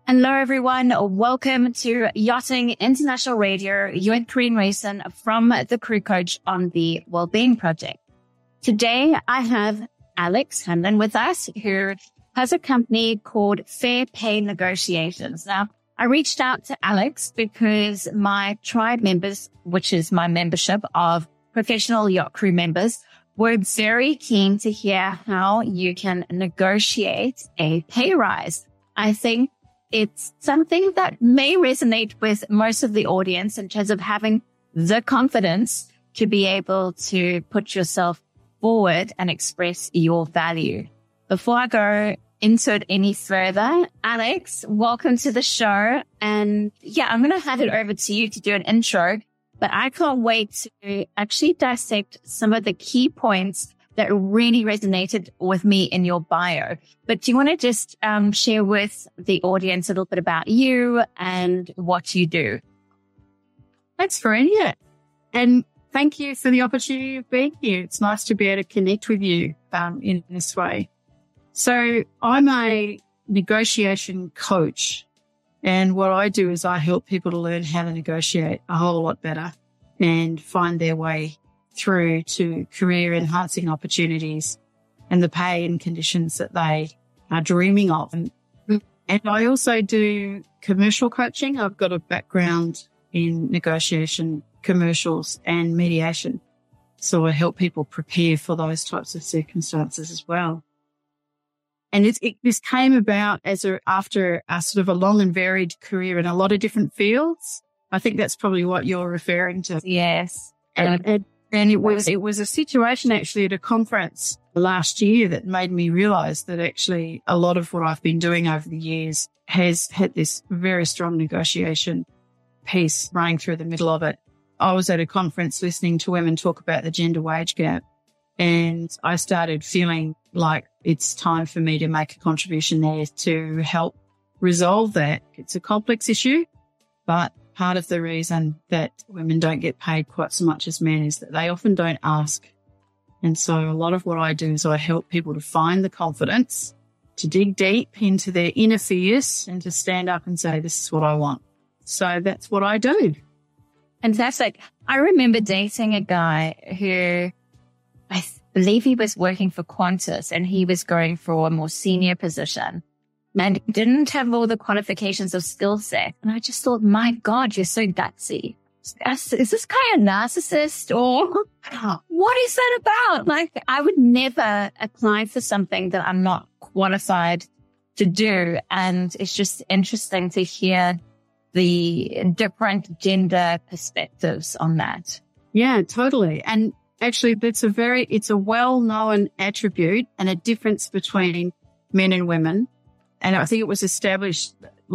Hello, everyone. Welcome to Yachting International Radio. You're with Corinne Rayson from the Crew Coach on the Wellbeing Project. Today, I have Alex Hanlon with us, who has a company called Fair Pay Negotiations. Now, I reached out to Alex because my tribe members, which is my membership of professional yacht crew members, were very keen to hear how you can negotiate a pay rise. I think it's something that may resonate with most of the audience in terms of having the confidence to be able to put yourself forward and express your value. Before I go into it any further, Alex, welcome to the show. And I'm going to hand it over to you to do an intro, but I can't wait to actually dissect some of the key points that really resonated with me in your bio. But do you want to just share with the audience a little bit about you and what you do? Thanks, Corinne. Yeah. And thank you for the opportunity of being here. It's nice to be able to connect with you in this way. So I'm a negotiation coach. And what I do is I help people to learn how to negotiate a whole lot better and find their way through to career enhancing opportunities and the pay and conditions that they are dreaming of. And I also do commercial coaching. I've got a background in negotiation, commercials and mediation. So I help people prepare for those types of circumstances as well. And this came about after a sort of a long and varied career in a lot of different fields. I think that's probably what you're referring to. Yes. And it was a situation actually at a conference last year that made me realize that actually a lot of what I've been doing over the years has had this very strong negotiation piece running through the middle of it. I was at a conference listening to women talk about the gender wage gap, and I started feeling like it's time for me to make a contribution there to help resolve that. It's a complex issue, but part of the reason that women don't get paid quite so much as men is that they often don't ask. And so a lot of what I do is I help people to find the confidence to dig deep into their inner fears and to stand up and say, this is what I want. So that's what I do. Fantastic. I remember dating a guy who I believe he was working for Qantas and he was going for a more senior position and didn't have all the qualifications of skill set. And I just thought, my God, you're so gutsy. Is this guy a narcissist or what is that about? Like, I would never apply for something that I'm not qualified to do. And it's just interesting to hear the different gender perspectives on that. Yeah, totally. And actually, it's a well-known attribute and a difference between men and women. And I think it was established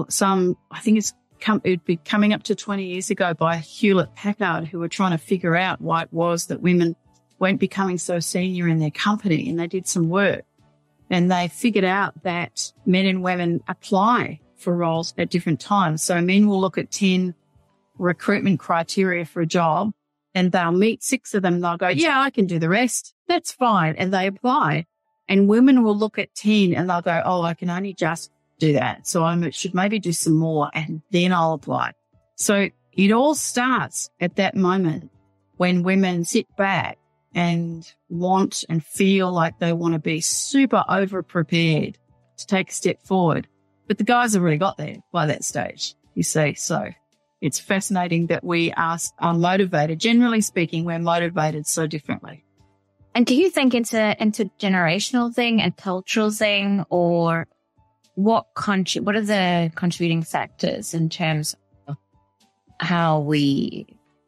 it'd be coming up to 20 years ago by Hewlett Packard, who were trying to figure out why it was that women weren't becoming so senior in their company. And they did some work and they figured out that men and women apply for roles at different times. So men will look at 10 recruitment criteria for a job and they'll meet 6 of them. They'll go, yeah, I can do the rest. That's fine. And they apply. And women will look at 10 and they'll go, oh, I can only just do that. So I should maybe do some more and then I'll apply. So it all starts at that moment when women sit back and want and feel like they want to be super over prepared to take a step forward. But the guys have already got there by that stage, you see. So it's fascinating that we are motivated. Generally speaking, we're motivated so differently. And do you think it's an intergenerational thing, a cultural thing, or what are the contributing factors in terms of how we,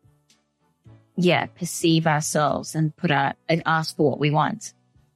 perceive ourselves and ask for what we want?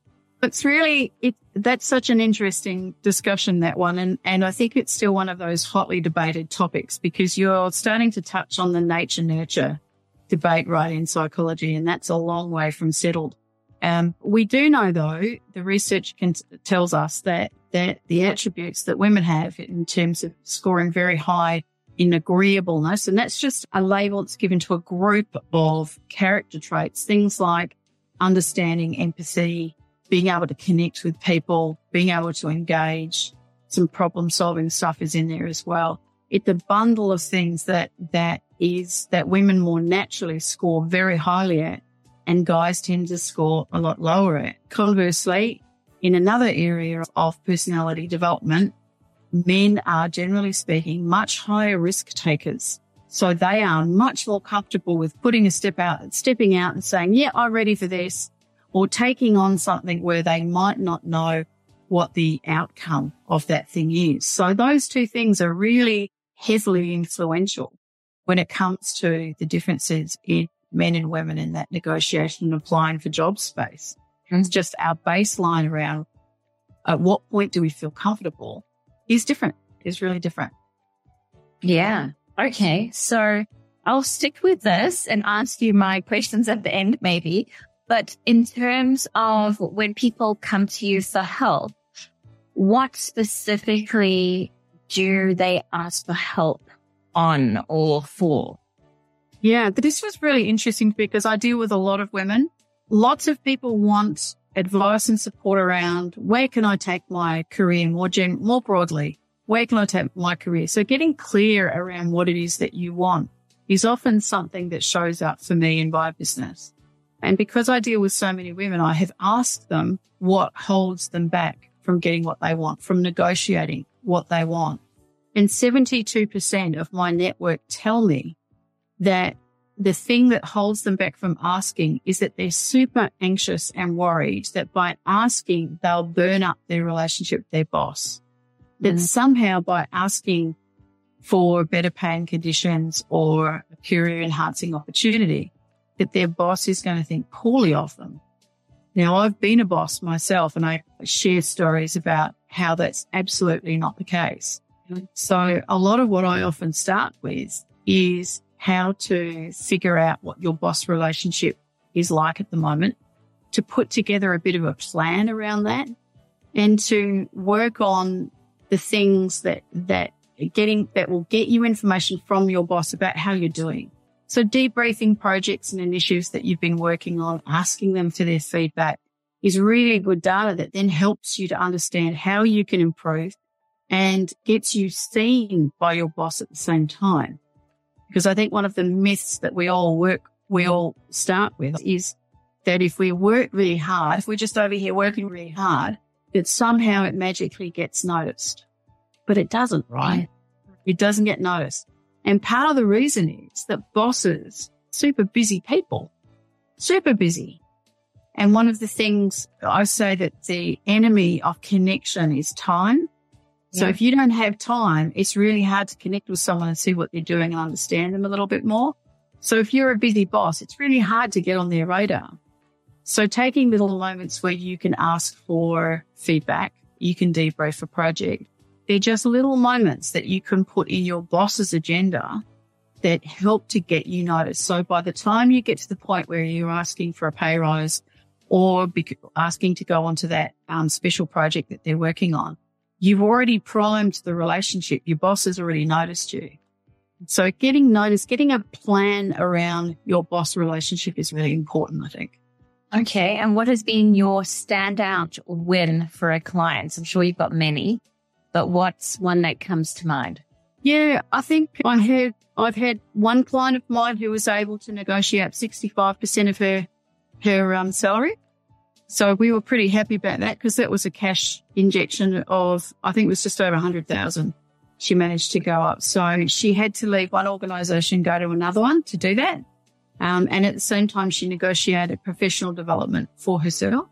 That's such an interesting discussion, that one. And I think it's still one of those hotly debated topics because you're starting to touch on the nature-nurture debate right in psychology, and that's a long way from settled. We do know, though, the research tells us that the attributes that women have in terms of scoring very high in agreeableness, and that's just a label that's given to a group of character traits, things like understanding, empathy, being able to connect with people, being able to engage, some problem solving stuff is in there as well. It's a bundle of things that women more naturally score very highly at, and guys tend to score a lot lower at. Conversely, in another area of personality development, men are, generally speaking, much higher risk takers. So they are much more comfortable with stepping out and saying, yeah, I'm ready for this, or taking on something where they might not know what the outcome of that thing is. So those two things are really heavily influential when it comes to the differences in men and women in that negotiation and applying for job space. It's just our baseline around at what point do we feel comfortable is different, is really different. Yeah. Okay. So I'll stick with this and ask you my questions at the end maybe. But in terms of when people come to you for help, what specifically do they ask for help on or for? Yeah, but this was really interesting because I deal with a lot of women. Lots of people want advice and support around where can I take my career more broadly? Where can I take my career? So getting clear around what it is that you want is often something that shows up for me in my business. And because I deal with so many women, I have asked them what holds them back from getting what they want, from negotiating what they want. And 72% of my network tell me that the thing that holds them back from asking is that they're super anxious and worried that by asking, they'll burn up their relationship with their boss. That somehow by asking for better paying conditions or a career enhancing opportunity, that their boss is going to think poorly of them. Now, I've been a boss myself and I share stories about how that's absolutely not the case. So a lot of what I often start with is how to figure out what your boss relationship is like at the moment, to put together a bit of a plan around that, and to work on the things that will get you information from your boss about how you're doing. So debriefing projects and initiatives that you've been working on, asking them for their feedback is really good data that then helps you to understand how you can improve and gets you seen by your boss at the same time. Because I think one of the myths that we all start with is that if we work really hard, if we're just over here working really hard, that somehow it magically gets noticed. But it doesn't, right? It doesn't get noticed. And part of the reason is that bosses, super busy people, super busy. And one of the things I say that the enemy of connection is time. So if you don't have time, it's really hard to connect with someone and see what they're doing and understand them a little bit more. So if you're a busy boss, it's really hard to get on their radar. So taking little moments where you can ask for feedback, you can debrief a project. They're just little moments that you can put in your boss's agenda that help to get you noticed. So by the time you get to the point where you're asking for a pay rise or asking to go onto that special project that they're working on, you've already primed the relationship. Your boss has already noticed you. So getting noticed, getting a plan around your boss relationship is really important, I think. Okay. And what has been your standout win for a client? I'm sure you've got many, but what's one that comes to mind? Yeah, I think I've had one client of mine who was able to negotiate 65% of her salary. So we were pretty happy about that because that was a cash injection of, I think it was just over 100,000. She managed to go up. So she had to leave one organisation, go to another one to do that. And at the same time, she negotiated professional development for herself.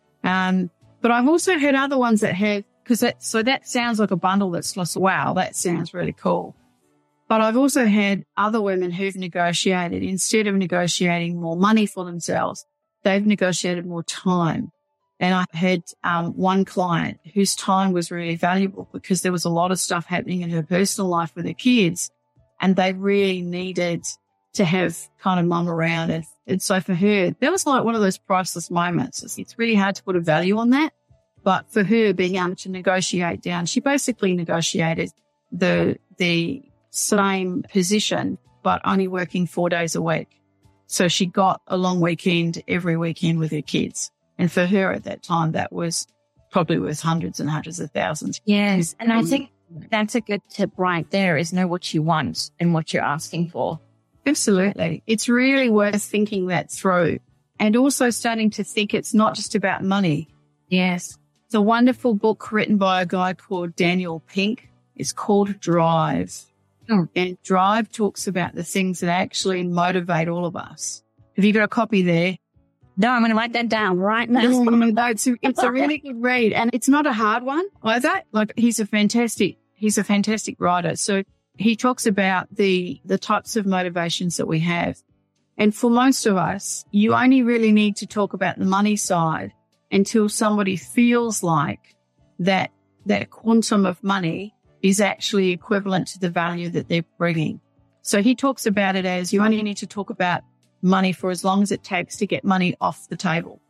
But I've also had other ones that have, so that sounds like a bundle that's like, wow, that sounds really cool. But I've also had other women who've negotiated, instead of negotiating more money for themselves, they've negotiated more time. And I had one client whose time was really valuable because there was a lot of stuff happening in her personal life with her kids, and they really needed to have kind of mum around. And so for her, that was like one of those priceless moments. It's really hard to put a value on that. But for her, being able to negotiate down, she basically negotiated the same position, but only working 4 days a week. So she got a long weekend every weekend with her kids. And for her at that time, that was probably worth hundreds and hundreds of thousands. Yes. And I think that's a good tip right there, is know what you want and what you're asking for. Absolutely. It's really worth thinking that through, and also starting to think it's not just about money. Yes. It's a wonderful book written by a guy called Daniel Pink. It's called Drive. And Drive talks about the things that actually motivate all of us. Have you got a copy there? No, I'm going to write that down right now. It's a really good read, and it's not a hard one either. Like, he's a fantastic writer. So he talks about the types of motivations that we have. And for most of us, you only really need to talk about the money side until somebody feels like that quantum of money is actually equivalent to the value that they're bringing. So he talks about it as you only need to talk about money for as long as it takes to get money off the table.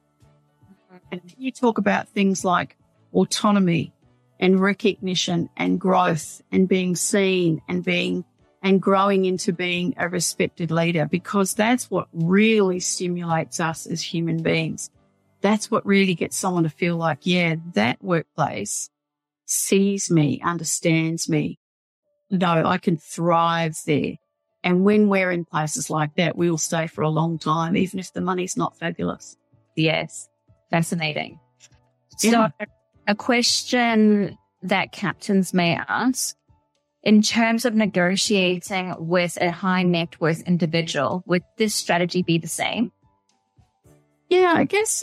And you talk about things like autonomy and recognition and growth and being seen and growing into being a respected leader, because that's what really stimulates us as human beings. That's what really gets someone to feel like, yeah, that workplace sees me, understands me. No, I can thrive there. And when we're in places like that, we will stay for a long time, even if the money's not fabulous. Yes. Fascinating. Yeah. So a question that captains may ask, in terms of negotiating with a high net worth individual, would this strategy be the same? Yeah, I guess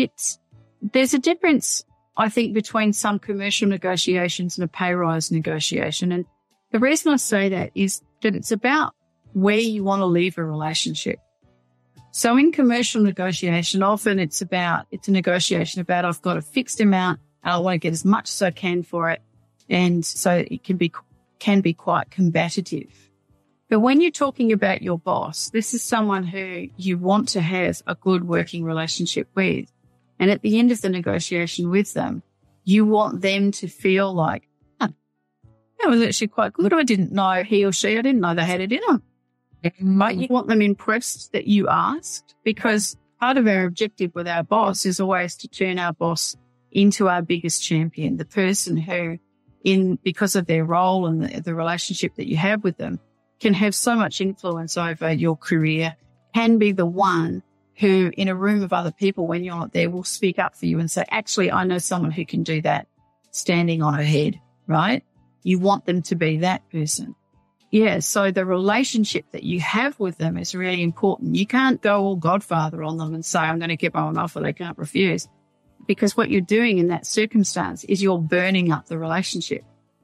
there's a difference, I think, between some commercial negotiations and a pay rise negotiation. And the reason I say that is that it's about where you want to leave a relationship. So in commercial negotiation, often it's a negotiation about, I've got a fixed amount and I want to get as much as I can for it. And so it can be quite combative. But when you're talking about your boss, this is someone who you want to have a good working relationship with. And at the end of the negotiation with them, you want them to feel like, oh, that was actually quite good. I didn't know I didn't know they had it in them. But you want them impressed that you asked, because part of our objective with our boss is always to turn our boss into our biggest champion, the person who, because of their role and the relationship that you have with them, can have so much influence over your career, can be the one who, in a room of other people, when you're not there, will speak up for you and say, actually, I know someone who can do that, standing on her head, right? You want them to be that person. Yeah, so the relationship that you have with them is really important. You can't go all Godfather on them and say, I'm going to get my own offer they can't refuse. Because what you're doing in that circumstance is you're burning up the relationship.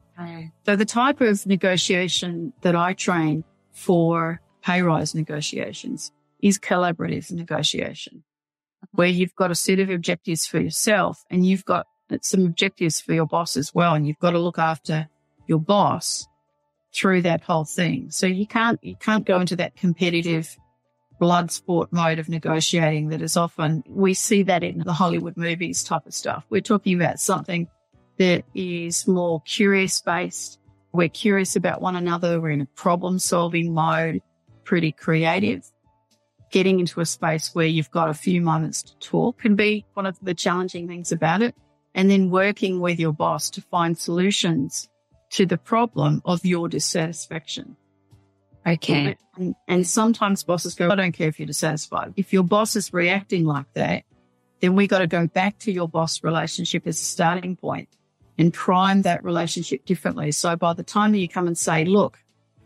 So the type of negotiation that I train for pay rise negotiations is collaborative negotiation, where you've got a set of objectives for yourself and you've got some objectives for your boss as well. And you've got to look after your boss through that whole thing. So you can't go into that competitive blood sport mode of negotiating that is often, we see that in the Hollywood movies type of stuff. We're talking about something that is more curious based. We're curious about one another. We're in a problem solving mode, pretty creative. Getting into a space where you've got a few moments to talk can be one of the challenging things about it. And then working with your boss to find solutions to the problem of your dissatisfaction. Okay. And sometimes bosses go, I don't care if you're dissatisfied. If your boss is reacting like that, then we got to go back to your boss relationship as a starting point and prime that relationship differently. So by the time that you come and say, look,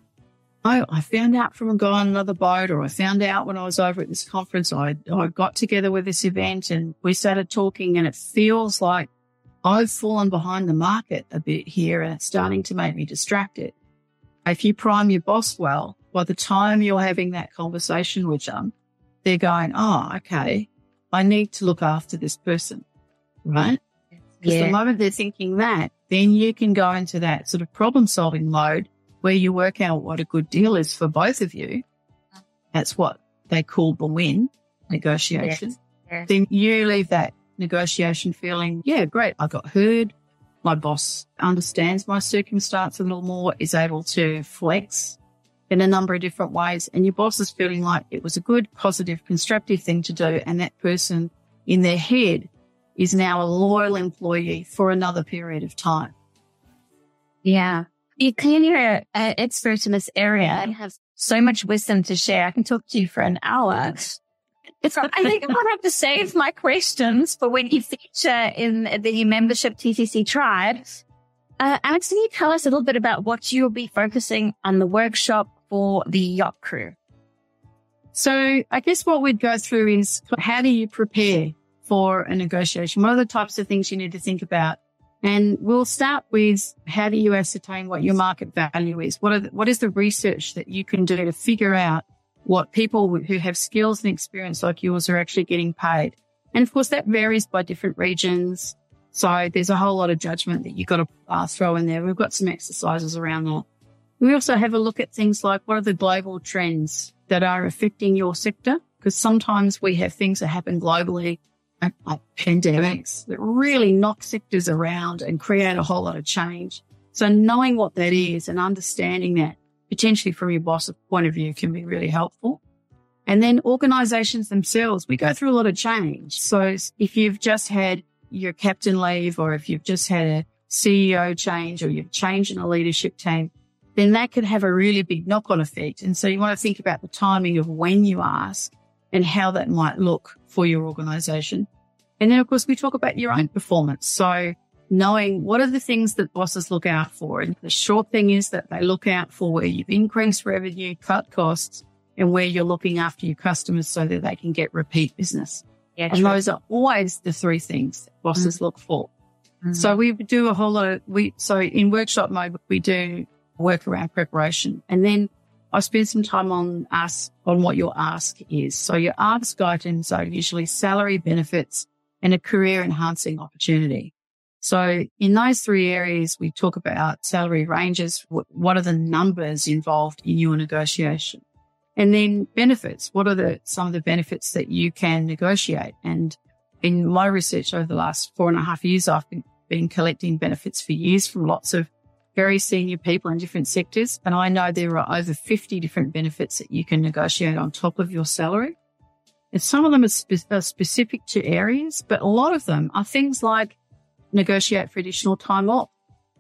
I found out from a guy on another boat, or I found out when I was over at this conference, I got together with this event and we started talking, and it feels like I've fallen behind the market a bit here and it's starting to make me distracted. If you prime your boss well, by the time you're having that conversation with them, they're going, oh, okay, I need to look after this person, right? Because the moment they're thinking that, then you can go into that sort of problem-solving mode where you work out what a good deal is for both of you. That's what they call the win negotiation. Yes. Then you leave that negotiation feeling, yeah, great, I got heard. My boss understands my circumstance a little more, is able to flex in a number of different ways. And your boss is feeling like it was a good, positive, constructive thing to do. And that person in their head is now a loyal employee for another period of time. Yeah. You clearly are an expert in this area and have so much wisdom to share. I can talk to you for an hour. I think I'm going to have to save my questions for when you feature in the membership TCC tribe. Alex, can you tell us a little bit about what you'll be focusing on the workshop for the yacht crew? So I guess what we'd go through is, how do you prepare for a negotiation? What are the types of things you need to think about? And we'll start with, how do you ascertain what your market value is? What is the research that you can do to figure out what people who have skills and experience like yours are actually getting paid? And of course, that varies by different regions. So there's a whole lot of judgment that you've got to throw in there. We've got some exercises around that. We also have a look at things like, what are the global trends that are affecting your sector? Because sometimes we have things that happen globally, like pandemics, that really knock sectors around and create a whole lot of change. So knowing what that is and understanding that, potentially from your boss's point of view, can be really helpful. And then organizations themselves, we go through a lot of change. So if you've just had your captain leave, or if you've just had a CEO change, or you've changed in a leadership team, then that could have a really big knock-on effect. And so you want to think about the timing of when you ask and how that might look for your organization. And then, of course, we talk about your own performance. So knowing what are the things that bosses look out for. And the short thing is that they look out for where you've increased revenue, cut costs, and where you're looking after your customers so that they can get repeat business. Yeah, and those are always the three things that bosses look for. So we do a whole lot of, so in workshop mode, we do work around preparation. And then I spend some time on what your ask is. So your ask items are usually salary, benefits, and a career enhancing opportunity. So in those three areas, we talk about salary ranges. What are the numbers involved in your negotiation? And then benefits. What are some of the benefits that you can negotiate? And in my research over the last 4.5 years, I've been collecting benefits for years from lots of very senior people in different sectors. And I know there are over 50 different benefits that you can negotiate on top of your salary. And some of them are specific to areas, but a lot of them are things like negotiate for additional time off,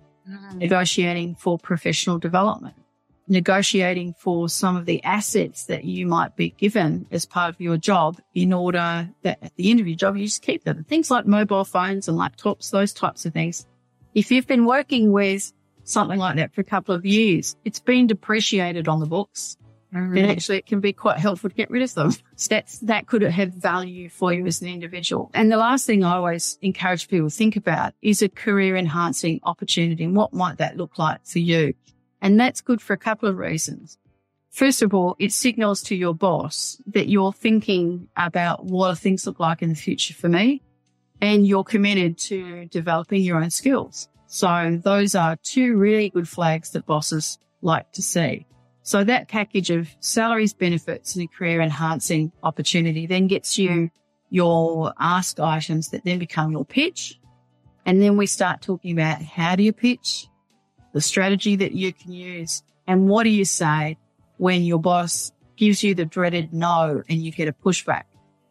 negotiating for professional development, negotiating for some of the assets that you might be given as part of your job, in order that at the end of your job, you just keep them. Things like mobile phones and laptops, those types of things. If you've been working with something like that for a couple of years, it's been depreciated on the books. And actually, it can be quite helpful to get rid of them. So that could have value for you as an individual. And the last thing I always encourage people to think about is a career enhancing opportunity. And what might that look like for you? And that's good for a couple of reasons. First of all, it signals to your boss that you're thinking about what do things look like in the future for me, and you're committed to developing your own skills. So those are two really good flags that bosses like to see. So that package of salaries, benefits, and a career enhancing opportunity then gets you your ask items that then become your pitch. And then we start talking about, how do you pitch, the strategy that you can use, and what do you say when your boss gives you the dreaded no and you get a pushback.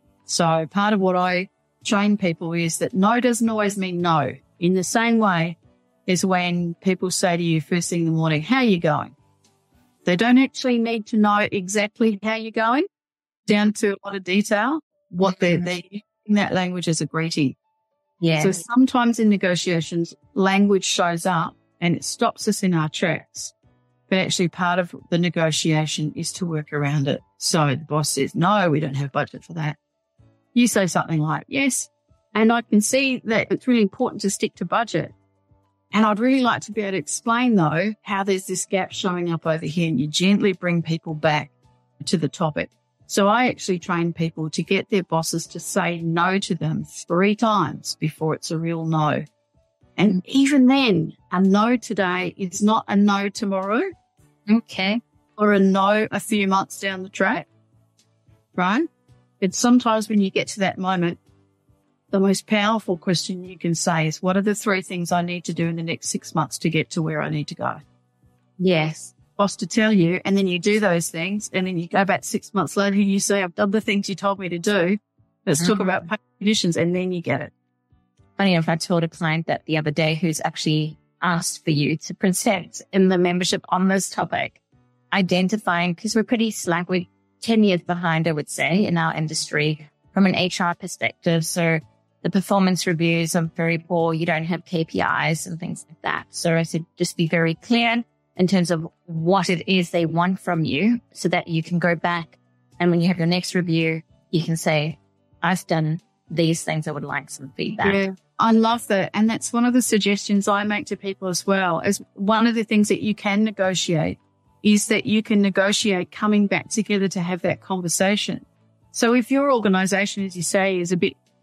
So part of what I train people is that no doesn't always mean no. In the same way as when people say to you first thing in the morning, how are you going? They don't actually need to know exactly how you're going, down to a lot of detail. What they're using that language as a greeting. Yeah. So sometimes in negotiations, language shows up and it stops us in our tracks. But actually part of the negotiation is to work around it. So the boss says, no, we don't have budget for that. You say something like, yes, and I can see that it's really important to stick to budget. And I'd really like to be able to explain, though, how there's this gap showing up over here, and you gently bring people back to the topic. So I actually train people to get their bosses to say no to them 3 times before it's a real no. And even then, a no today is not a no tomorrow. Okay. Or a no a few months down the track, right? It's sometimes when you get to that moment, the most powerful question you can say is, what are the 3 things I need to do in the next 6 months to get to where I need to go? Yes. Boss to tell you, and then you do those things, and then you go back 6 months later and you say, I've done the things you told me to do. Let's talk about pay conditions, and then you get it. Funny enough, I told a client that the other day who's actually asked for you to present in the membership on this topic, identifying, because we're pretty slack, we're 10 years behind, I would say, in our industry from an HR perspective. So the performance reviews are very poor. You don't have KPIs and things like that. So I said, just be very clear in terms of what it is they want from you so that you can go back. And when you have your next review, you can say, I've done these things. I would like some feedback. Yeah, I love that. And that's one of the suggestions I make to people as well. As one of the things that you can negotiate is that you can negotiate coming back together to have that conversation. So if your organization, as you say, is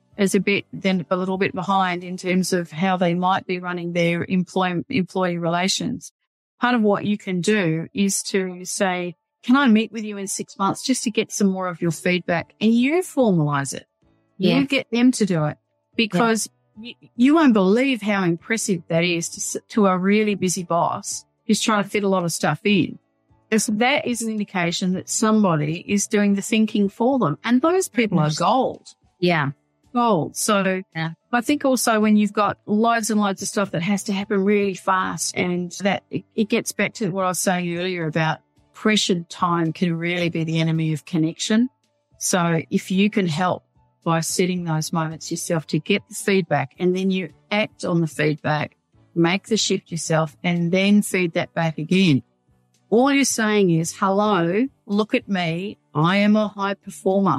then a little bit behind in terms of how they might be running their employee relations, part of what you can do is to say, can I meet with you in 6 months just to get some more of your feedback? And you formalize it. Yeah. You get them to do it because you won't believe how impressive that is to a really busy boss who's trying to fit a lot of stuff in. So that is an indication that somebody is doing the thinking for them. And those people are gold. Yeah. Gold. So I think also when you've got loads and loads of stuff that has to happen really fast, and that it gets back to what I was saying earlier about pressured time can really be the enemy of connection. So if you can help by setting those moments yourself to get the feedback, and then you act on the feedback, make the shift yourself, and then feed that back again. All you're saying is, hello, look at me. I am a high performer.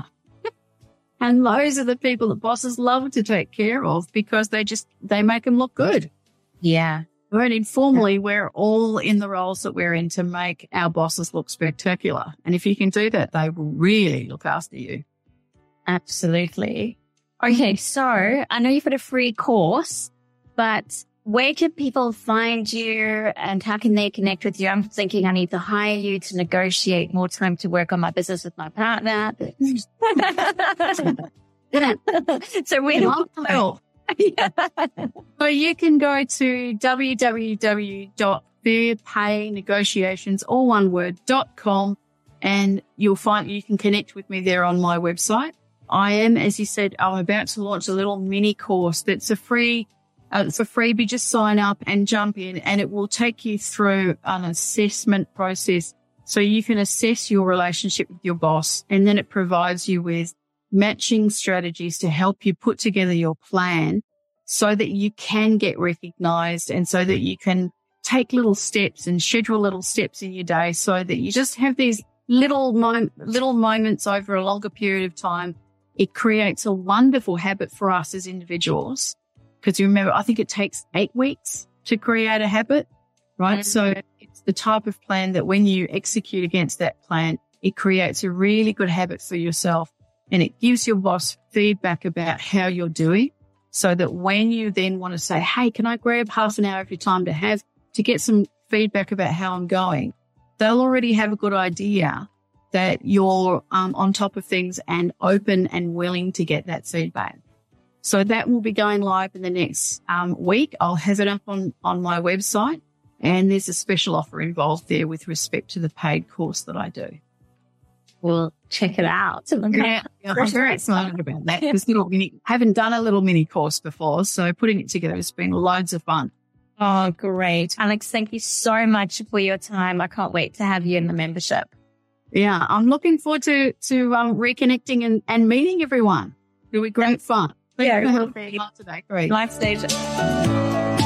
And those are the people that bosses love to take care of because they make them look good. Yeah. Right. Informally, we're all in the roles that we're in to make our bosses look spectacular. And if you can do that, they will really look after you. Absolutely. Okay. So I know you've got a free course, but where can people find you and how can they connect with you? I'm thinking I need to hire you to negotiate more time to work on my business with my partner. So we want help. So you can go to www.fairpaynegotiations.com and you can connect with me there on my website. I am, as you said, I'm about to launch a little mini course that's a free. It's a freebie. Just sign up and jump in, and it will take you through an assessment process so you can assess your relationship with your boss, and then it provides you with matching strategies to help you put together your plan so that you can get recognized and so that you can take little steps and schedule little steps in your day so that you just have these little moments over a longer period of time. It creates a wonderful habit for us as individuals. Because you remember, I think it takes 8 weeks to create a habit, right? Mm-hmm. So it's the type of plan that when you execute against that plan, it creates a really good habit for yourself, and it gives your boss feedback about how you're doing so that when you then want to say, hey, can I grab half an hour of your time to get some feedback about how I'm going? They'll already have a good idea that you're on top of things and open and willing to get that feedback. So that will be going live in the next week. I'll have it up on my website, and there's a special offer involved there with respect to the paid course that I do. Well, check it out. Yeah, I'm very excited about that because haven't done a little mini course before, so putting it together has been loads of fun. Oh, great. Alex, thank you so much for your time. I can't wait to have you in the membership. Yeah, I'm looking forward to reconnecting and meeting everyone. It'll be great fun. Yeah, today. Great. Life stage.